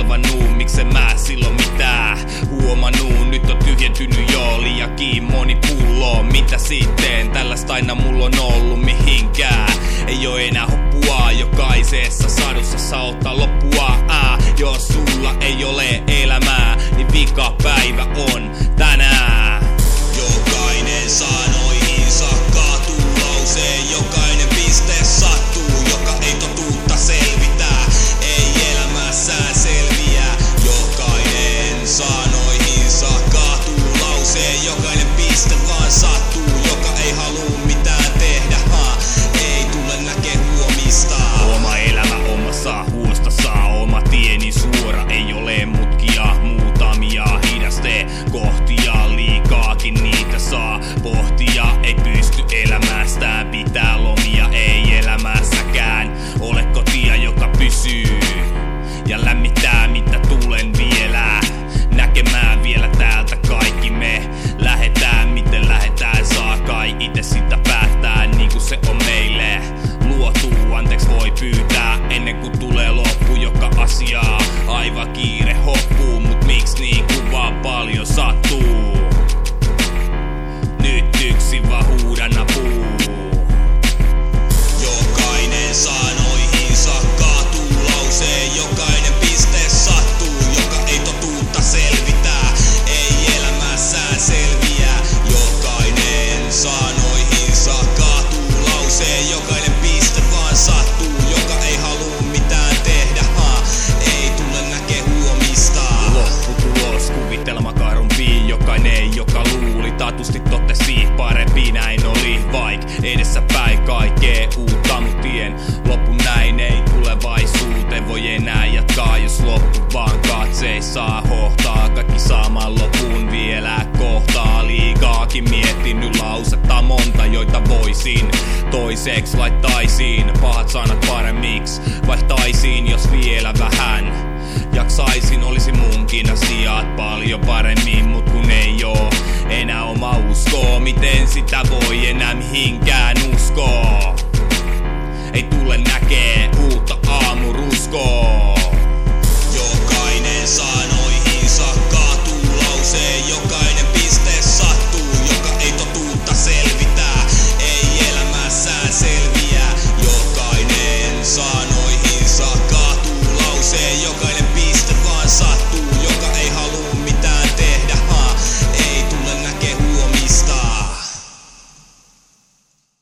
kelvannut, miksen mä silloin mitään huomannut. Nyt on tyhjentynyt jo liiankin moni pullo. Mitä sitten? Tällaista aina mulla on ollut mihinkään. Ei oo enää hoppua, jokaisessa sadussa saa ottaa loppua. Jos sulla ei ole elämää, niin vika päivä on tänään. Jokainen sanoihinsa kaatuu lauseen, jokainen piste sattuu, joka ei totuutta selvitää, ei elämässään selviä. Jokainen sanoihinsa kaatuu lauseen, jokainen piste vaan sattuu, joka ei halua mitään tehdä, ei tule näkee huomista. Oma elämä omassa huostassa, oma tieni suora, ei ole mutkia, muutamia hidaste kohtia, liikaakin niitä saa pohtia. Ei pysty elämästään pitää lomia, ei elämässäkään ole kotia, joka pysyy ja lämmittää, mitä tulen vielä näkemään. Vielä täältä kaikki me lähetään, miten lähetään saa kai ite sitä päättää, niinku se on meille luotu. Anteeksi voi pyytää ennen kuin tulee loppu joka asiaa, aivan kiire hoppuu, mut miksi niin kuvaa paljon sattuu? Nyt yksin vaan huudan apuu. Jokainen sanoihinsa kaatuu lauseen, jokainen piste sattuu, joka ei totuutta selvitää, ei elämässään selviä. Jokainen sanoihinsa kaatuu lauseen, jokainen piste vaan sattuu, joka ei halua mitään tehdä, ei tule näkee huomista. Lopputulos kuvitelmakarumpi, jokainen joka luuli taatusti totesi parempi näin oli, vaik edessä päin kaikkea uutta, mut tien loppu näin ei tulevaisuuteen voi enää jatkaa, jos loppu vaan katseissa hohtaa. Kaikki saamaan lopun vielä kohtaa, liikaakin miettinyt lausetta monta, joita voisin toiseksi laittaisin. Pahat sanat paremmiksi vaihtaisin, jos vielä vähän jaksaisin, olisi munkin asiat paljon paremmin, mut kun ei oo enää oma uskoo, miten sitä voi enää mihinkään uskoo.